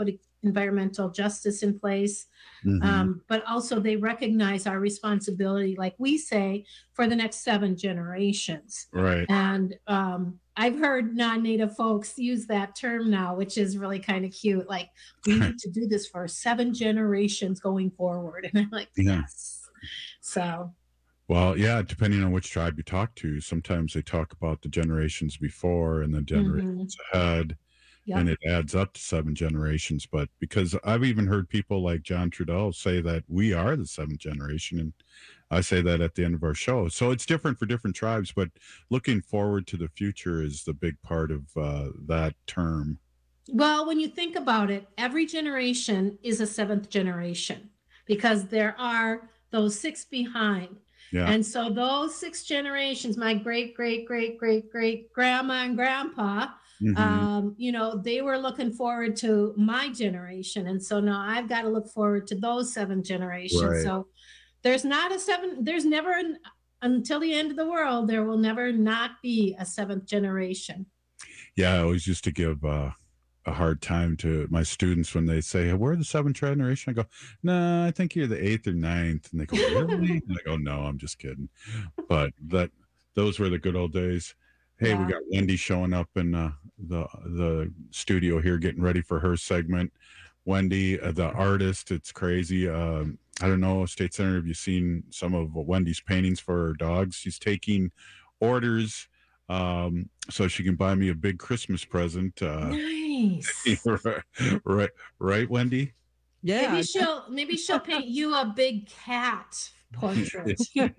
environmental justice in place. But also they recognize our responsibility, like we say, for the next 7 generations. Right. And I've heard non-Native folks use that term now, which is really kind of cute. Like, we need to do this for 7 generations going forward. And I'm like, yes. So. Well, yeah, depending on which tribe you talk to, sometimes they talk about the generations before and the generations ahead. Yep. And it adds up to 7 generations. But because I've even heard people like John Trudeau say that we are the 7th generation. And I say that at the end of our show. So it's different for different tribes. But looking forward to the future is the big part of that term. Well, when you think about it, every generation is a 7th generation because there are those 6 behind. Yeah. And so those 6 generations, my great, great, great, great, great grandma and grandpa, you know, they were looking forward to my generation. And so now I've got to look forward to those 7 generations. Right. So there's not a 7, there's never, until the end of the world, there will never not be a 7th generation. Yeah, I always used to give a hard time to my students when they say, hey, we're the 7th generation. I go, no, I think you're the 8th or 9th. And they go, really? And I go, no, I'm just kidding. But those were the good old days. Hey, we got Wendy showing up in the studio here, getting ready for her segment. Wendy, the artist, it's crazy. I don't know, State Senator, have you seen some of Wendy's paintings for her dogs? She's taking orders so she can buy me a big Christmas present. Nice. right, Wendy? Yeah. Maybe she'll paint you a big cat portrait.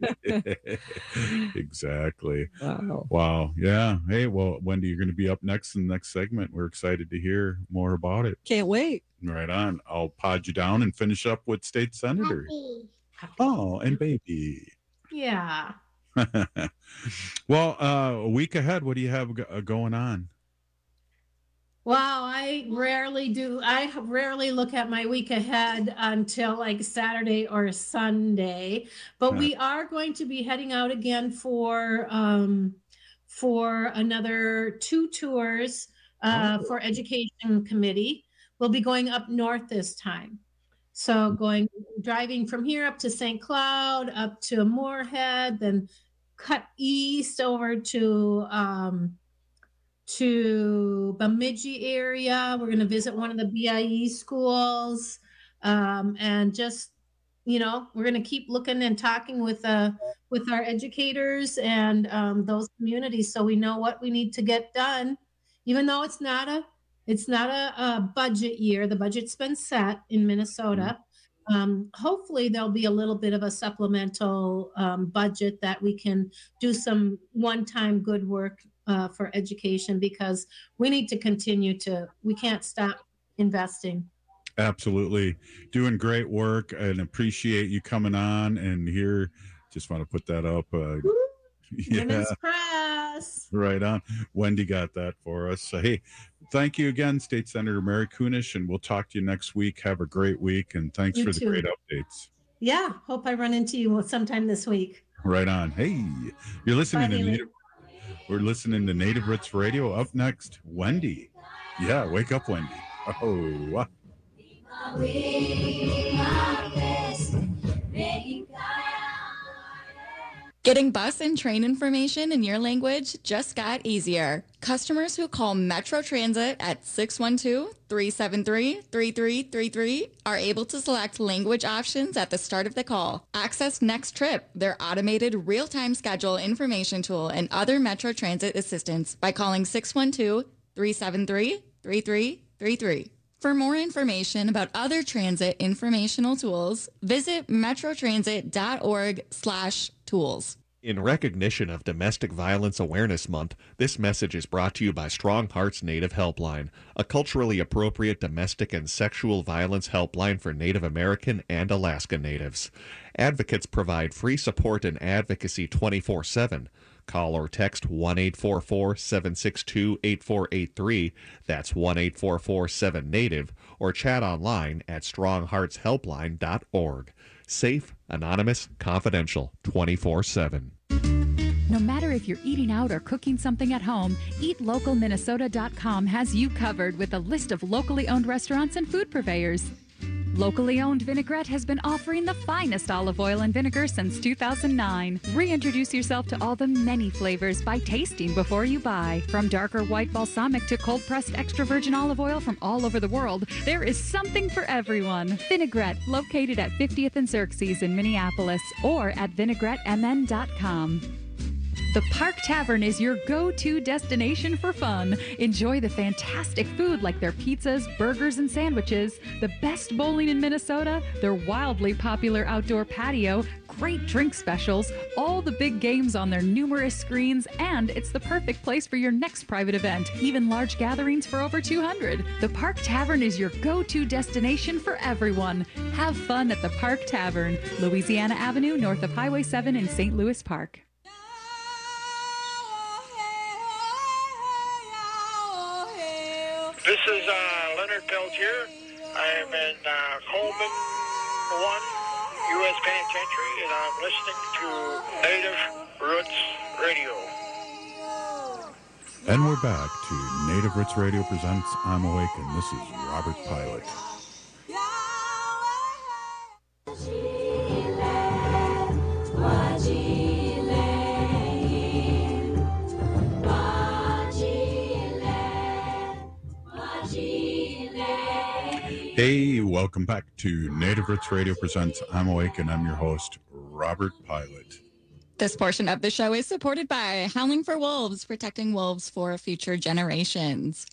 Exactly. Wow. Yeah. Hey, well, Wendy, you're going to be up next in the next segment. We're excited to hear more about it. Can't wait. Right on. I'll pod you down and finish up with State Senator. Happy. Oh, and baby. Yeah. Well, a week ahead, what do you have going on? Wow, I rarely look at my week ahead until like Saturday or Sunday, but we are going to be heading out again for another 2 tours for Education Committee. We'll be going up north this time. So driving from here up to St. Cloud, up to Moorhead, then cut east over to Bemidji area. We're going to visit one of the BIE schools, and just, you know, we're going to keep looking and talking with our educators and those communities, so we know what we need to get done. Even though it's not a budget year, the budget's been set in Minnesota. Hopefully there'll be a little bit of a supplemental budget that we can do some one-time good work for education, because we need to continue we can't stop investing. Absolutely. Doing great work, and appreciate you coming on. And here, just want to put that up. Women's Press. Right on. Wendy got that for us. So, hey, thank you again, State Senator Mary Kunesh, and we'll talk to you next week. Have a great week, and thanks for the great updates. Yeah, hope I run into you sometime this week. Right on. Hey, you're listening to Native. We're listening to Native Roots Radio. Up next, Wendy. Yeah, wake up, Wendy. Oh, wow. Getting bus and train information in your language just got easier. Customers who call Metro Transit at 612-373-3333 are able to select language options at the start of the call. Access Next Trip, their automated real-time schedule information tool, and other Metro Transit assistance by calling 612-373-3333. For more information about other transit informational tools, visit metrotransit.org/tools. In recognition of Domestic Violence Awareness Month, this message is brought to you by Strong Hearts Native Helpline, a culturally appropriate domestic and sexual violence helpline for Native American and Alaska Natives. Advocates provide free support and advocacy 24/7. Call or text 1-844-762-8483, that's 1-844-7-NATIVE, or chat online at strongheartshelpline.org. Safe, anonymous, confidential, 24/7. No matter if you're eating out or cooking something at home, EatLocalMinnesota.com has you covered with a list of locally owned restaurants and food purveyors. Locally owned Vinaigrette has been offering the finest olive oil and vinegar since 2009. Reintroduce yourself to all the many flavors by tasting before you buy. From darker white balsamic to cold-pressed extra virgin olive oil from all over the world, there is something for everyone. Vinaigrette, located at 50th and Xerxes in Minneapolis, or at vinaigrettemn.com. The Park Tavern is your go-to destination for fun. Enjoy the fantastic food like their pizzas, burgers, and sandwiches, the best bowling in Minnesota, their wildly popular outdoor patio, great drink specials, all the big games on their numerous screens, and it's the perfect place for your next private event, even large gatherings for over 200. The Park Tavern is your go-to destination for everyone. Have fun at the Park Tavern, Louisiana Avenue, north of Highway 7 in St. Louis Park. This is Leonard Peltier. I am in Coleman 1 U.S. Penitentiary, and I'm listening to Native Roots Radio. And we're back to Native Roots Radio presents I'm Awakened. This is Robert Pilot. Hey, welcome back to Native Roots Radio presents I'm Awakened. I'm your host, Robert Pilot. This portion of the show is supported by Howling for Wolves, protecting wolves for future generations.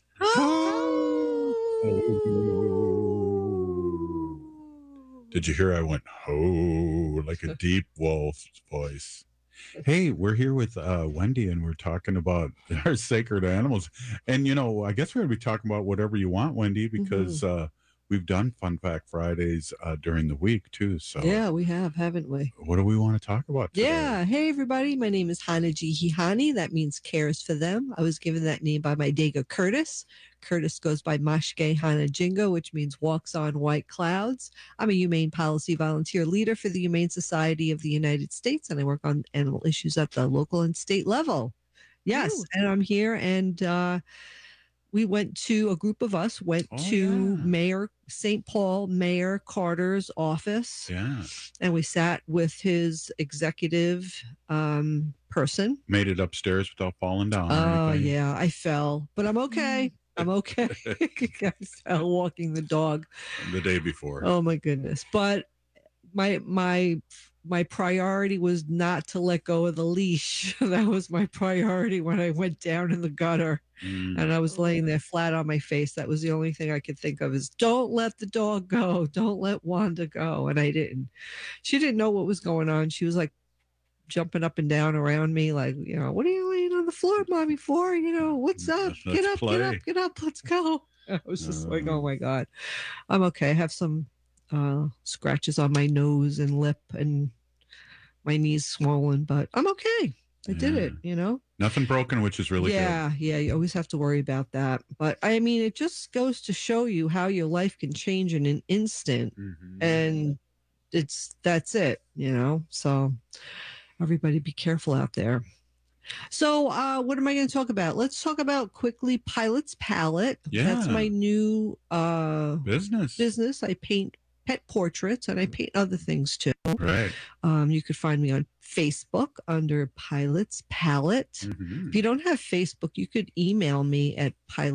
Did you hear I went, ho, like a deep wolf's voice? Hey, we're here with Wendy, and we're talking about our sacred animals. And, you know, I guess we're going to be talking about whatever you want, Wendy, because we've done Fun Fact Fridays during the week, too. So yeah, we have, haven't we? What do we want to talk about today? Yeah. Hey, everybody. My name is Hanaji Hihani. That means cares for them. I was given that name by my Dega Curtis. Curtis goes by Mashke Hanajingo, which means walks on white clouds. I'm a humane policy volunteer leader for the Humane Society of the United States, and I work on animal issues at the local and state level. Yes. Ooh. And I'm here, and a group of us went to Mayor St. Paul, Mayor Carter's office. Yeah. And we sat with his executive person. Made it upstairs without falling down. Oh, yeah. I fell, but I'm okay. I'm okay. I fell walking the dog the day before. Oh, my goodness. But my priority was not to let go of the leash. That was my priority when I went down in the gutter and I was laying there flat on my face. That was the only thing I could think of is don't let the dog go. Don't let Wanda go. And I didn't. She didn't know what was going on. She was like jumping up and down around me like, you know, what are you laying on the floor, Mommy, for? You know, what's up? Get up, let's go. I was just like, oh my God. I'm okay. I have some scratches on my nose and lip and my knees swollen, but I'm okay. I did it, you know. Nothing broken, which is really good. Yeah, you always have to worry about that. But I mean, it just goes to show you how your life can change in an instant. And that's it, you know. So everybody be careful out there. So what am I going to talk about? Let's talk about quickly Pilot's Palette. Yeah. That's my new business. I paint pet portraits and I paint other things too. Right. You could find me on Facebook under Pilot's Palette. If you don't have Facebook, you could email me at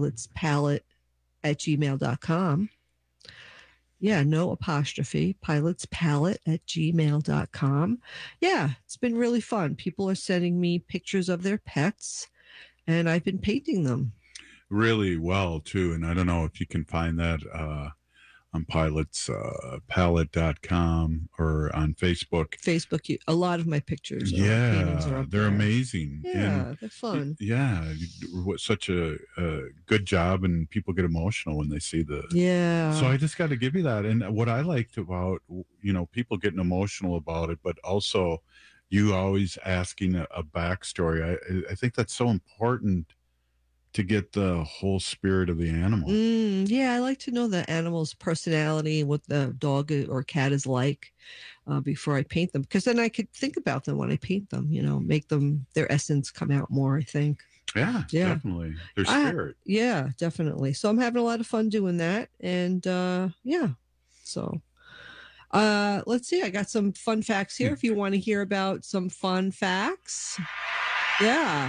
pilotspalette@gmail.com. Yeah, no apostrophe, pilotspalette@gmail.com. Yeah, it's been really fun. People are sending me pictures of their pets and I've been painting them. Really well, too. And I don't know if you can find that on pilotspalette.com or on Facebook. Facebook, a lot of my pictures. Yeah, they're amazing. Yeah, and they're fun. Yeah, such a good job, and people get emotional when they see the. Yeah. So I just got to give you that. And what I liked about, you know, people getting emotional about it, but also you always asking a backstory. I think that's so important to get the whole spirit of the animal. Yeah, I like to know the animal's personality, what the dog or cat is like before I paint them, because then I could think about them when I paint them, make their essence come out more, I think. Yeah, definitely. Their spirit. Yeah, definitely. So I'm having a lot of fun doing that. And so let's see. I got some fun facts here if you want to hear about some fun facts. Yeah.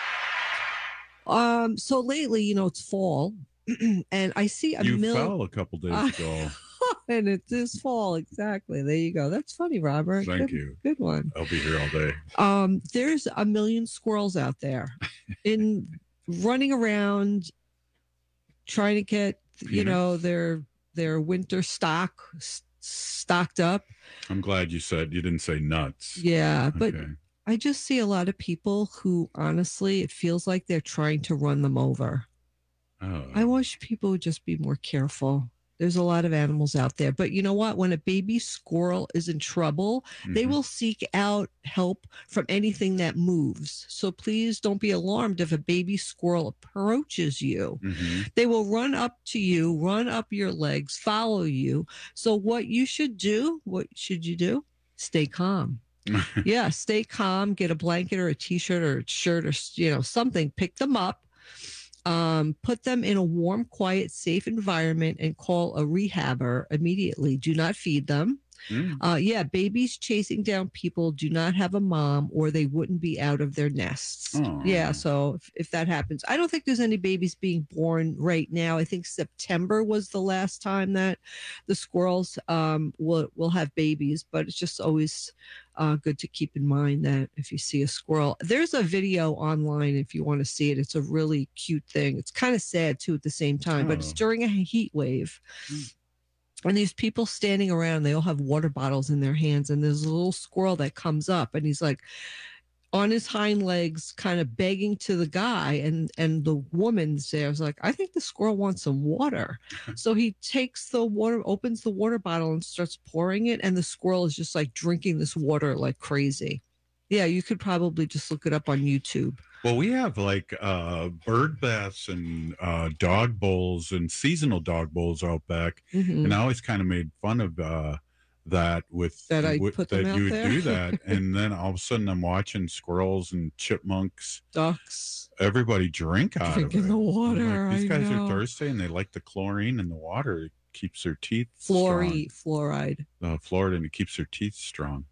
So lately, it's fall, and I see you fell a couple days ago. And it is fall, exactly. There you go. That's funny, Robert. Thank you. Good one. I'll be here all day. There's 1 million squirrels out there running around trying to get, their winter stocked up. I'm glad you didn't say nuts. Yeah, but I just see a lot of people who, honestly, it feels like they're trying to run them over. Oh. I wish people would just be more careful. There's a lot of animals out there. But you know what? When a baby squirrel is in trouble, they will seek out help from anything that moves. So please don't be alarmed if a baby squirrel approaches you. They will run up to you, run up your legs, follow you. So what should you do? Stay calm. Yeah, stay calm. Get a blanket or a T-shirt or a shirt or something. Pick them up. Put them in a warm, quiet, safe environment and call a rehabber immediately. Do not feed them. Babies chasing down people do not have a mom or they wouldn't be out of their nests. Yeah, so if that happens, I don't think there's any babies being born right now. I think September was the last time that the squirrels will have babies, but it's just always good to keep in mind that if you see a squirrel, there's a video online if you want to see it. It's a really cute thing. It's kind of sad too at the same time, but it's during a heat wave. And these people standing around, they all have water bottles in their hands. And there's a little squirrel that comes up and he's like on his hind legs, kind of begging to the guy. And the woman's there. I was like, I think the squirrel wants some water. So he takes the water, opens the water bottle and starts pouring it. And the squirrel is just like drinking this water like crazy. Yeah, you could probably just look it up on YouTube. Well, we have like bird baths and dog bowls and seasonal dog bowls out back. And I always kind of made fun of that you would do that. And then all of a sudden I'm watching squirrels and chipmunks, ducks, everybody drinking the water. Like, these guys are thirsty and they like the chlorine in the water. It keeps their teeth fluoride. Fluoride, and it keeps their teeth strong.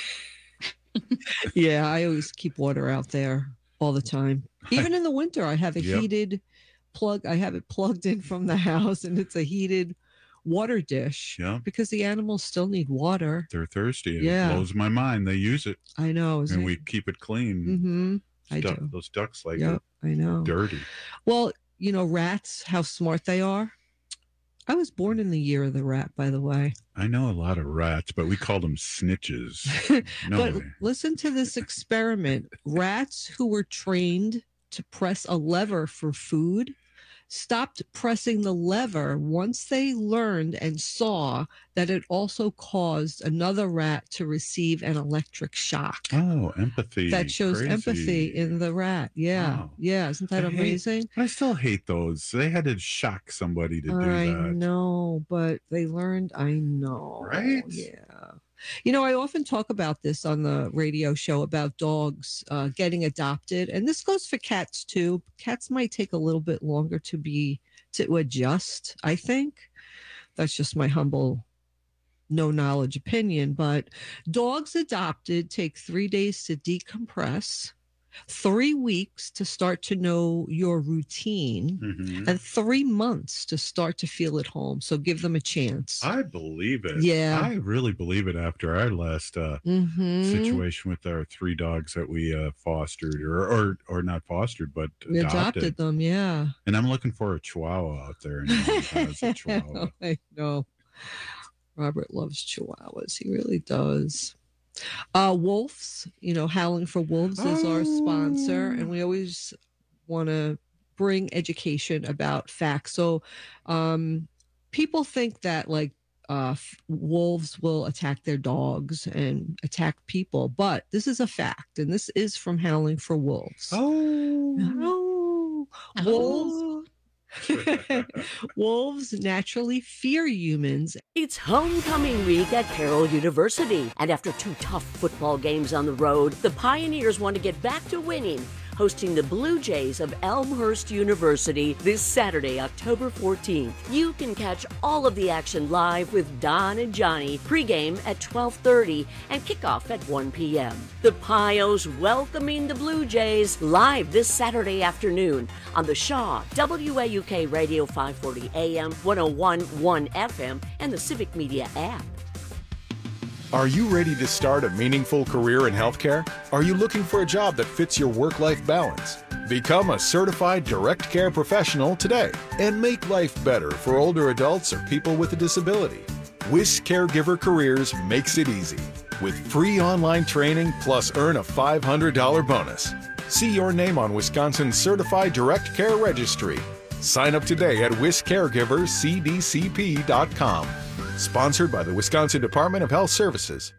Yeah, I always keep water out there all the time. Even in the winter, I have a heated plug. I have it plugged in from the house, and it's a heated water dish. Yeah, because the animals still need water. They're thirsty. It blows my mind. They use it. I know, and we keep it clean. I do. Those ducks like it. I know. Dirty. Well, rats, how smart they are. I was born in the year of the rat, by the way. I know a lot of rats, but we call them snitches. But listen to this experiment. Rats who were trained to press a lever for food stopped pressing the lever once they learned and saw that it also caused another rat to receive an electric shock. Oh, empathy. That shows empathy in the rat. Yeah. Wow. Yeah. Isn't that amazing? I still hate those. They had to shock somebody to do that. I know, but they learned. I know. Right? Yeah. I often talk about this on the radio show about dogs getting adopted. And this goes for cats, too. Cats might take a little bit longer to adjust, I think. That's just my humble, no knowledge opinion. But dogs adopted take 3 days to decompress, 3 weeks to start to know your routine, and 3 months to start to feel at home. So give them a chance. I believe it. Yeah. I really believe it after our last situation with our 3 dogs that we fostered or not fostered, but we adopted them. Yeah. And I'm looking for a Chihuahua out there. And has a Chihuahua. I know. Robert loves Chihuahuas. He really does. Wolves, Howling for Wolves is our sponsor, and we always want to bring education about facts. So people think that wolves will attack their dogs and attack people, but this is a fact, and this is from Howling for Wolves. Wolves naturally fear humans. It's homecoming week at Carroll University, and after 2 tough football games on the road, the Pioneers want to get back to winning, hosting the Blue Jays of Elmhurst University this Saturday, October 14th. You can catch all of the action live with Don and Johnny, pregame at 12:30 and kickoff at 1 p.m. The Pios welcoming the Blue Jays live this Saturday afternoon on the Shaw, WAUK Radio 540 AM, 101.1 FM, and the Civic Media app. Are you ready to start a meaningful career in healthcare? Are you looking for a job that fits your work-life balance? Become a certified direct care professional today and make life better for older adults or people with a disability. WIS Caregiver Careers makes it easy with free online training plus earn a $500 bonus. See your name on Wisconsin's Certified Direct Care Registry. Sign up today at wiscaregivercdcp.com. Sponsored by the Wisconsin Department of Health Services.